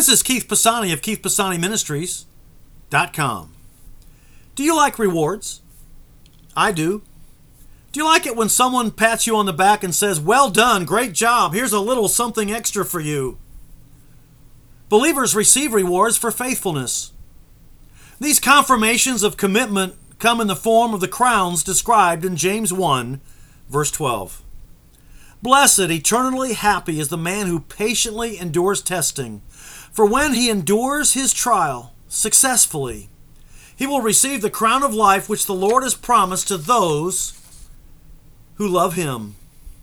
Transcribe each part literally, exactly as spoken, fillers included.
This is Keith Pisani of Keith Pisani Ministries dot com. Do you like rewards? I do. Do you like it when someone pats you on the back and says, "Well done, great job, here's a little something extra for you"? Believers receive rewards for faithfulness. These confirmations of commitment come in the form of the crowns described in James one, verse twelve. Blessed, eternally happy is the man who patiently endures testing, for when he endures his trial successfully, he will receive the crown of life which the Lord has promised to those who love him.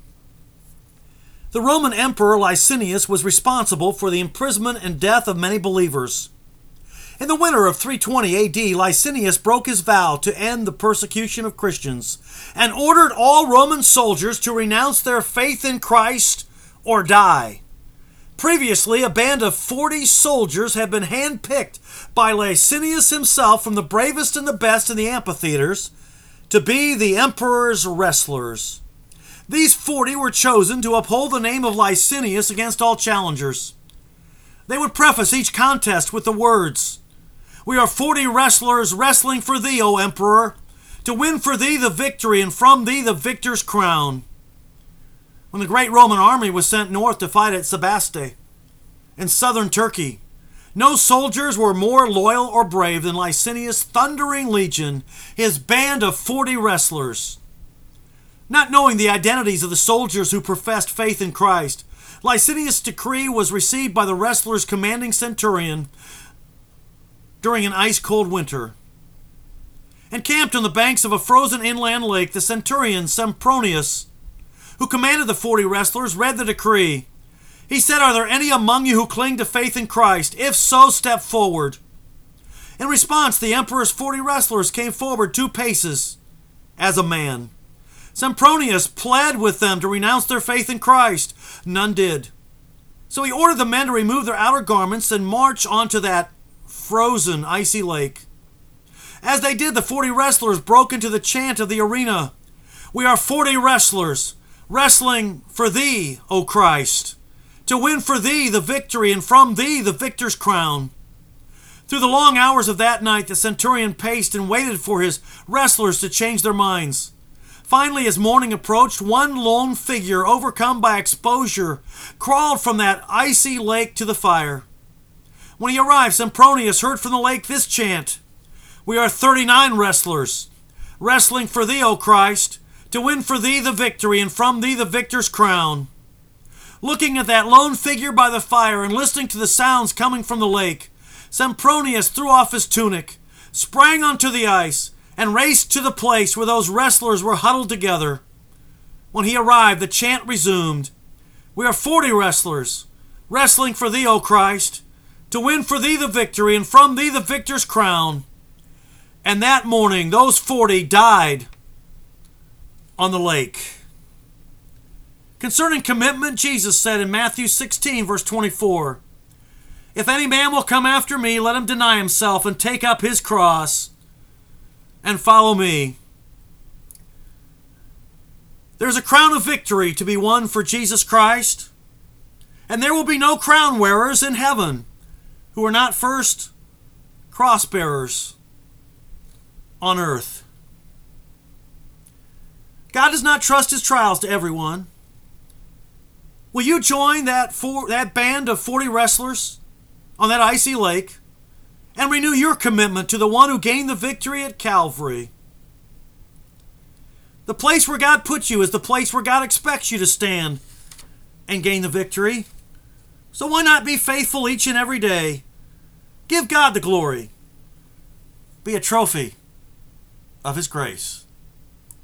The Roman Emperor Licinius was responsible for the imprisonment and death of many believers. In the winter of three twenty A D, Licinius broke his vow to end the persecution of Christians and ordered all Roman soldiers to renounce their faith in Christ or die. Previously, a band of forty soldiers had been handpicked by Licinius himself from the bravest and the best in the amphitheaters to be the emperor's wrestlers. These forty were chosen to uphold the name of Licinius against all challengers. They would preface each contest with the words, "We are forty wrestlers wrestling for thee, O Emperor, to win for thee the victory and from thee the victor's crown." When the great Roman army was sent north to fight at Sebaste in southern Turkey, no soldiers were more loyal or brave than Licinius' thundering legion, his band of forty wrestlers. Not knowing the identities of the soldiers who professed faith in Christ, Licinius' decree was received by the wrestlers' commanding centurion during an ice-cold winter. Encamped on the banks of a frozen inland lake, the centurion Sempronius, who commanded the forty wrestlers, read the decree. He said, "Are there any among you who cling to faith in Christ? If so, step forward." In response, the emperor's forty wrestlers came forward two paces as a man. Sempronius pled with them to renounce their faith in Christ. None did. So he ordered the men to remove their outer garments and march onto that frozen, icy lake. As they did, the forty wrestlers broke into the chant of the arena. "We are forty wrestlers, wrestling for thee, O Christ, to win for thee the victory and from thee the victor's crown." Through the long hours of that night, the centurion paced and waited for his wrestlers to change their minds. Finally, as morning approached, one lone figure, overcome by exposure, crawled from that icy lake to the fire. When he arrived, Sempronius heard from the lake this chant, "We are thirty-nine wrestlers, wrestling for thee, O Christ, to win for thee the victory and from thee the victor's crown." Looking at that lone figure by the fire and listening to the sounds coming from the lake, Sempronius threw off his tunic, sprang onto the ice, and raced to the place where those wrestlers were huddled together. When he arrived, the chant resumed, "We are forty wrestlers, wrestling for thee, O Christ, to win for thee the victory and from thee the victor's crown." And that morning, those forty died on the lake. Concerning commitment, Jesus said in Matthew sixteen, verse twenty-four, "If any man will come after me, let him deny himself and take up his cross and follow me." There's a crown of victory to be won for Jesus Christ, and there will be no crown wearers in heaven who are not first cross bearers on earth. God does not trust his trials to everyone. Will you join that for, that band of forty wrestlers on that icy lake and renew your commitment to the one who gained the victory at Calvary? The place where God puts you is the place where God expects you to stand and gain the victory. So why not be faithful each and every day? Give God the glory. Be a trophy of his grace.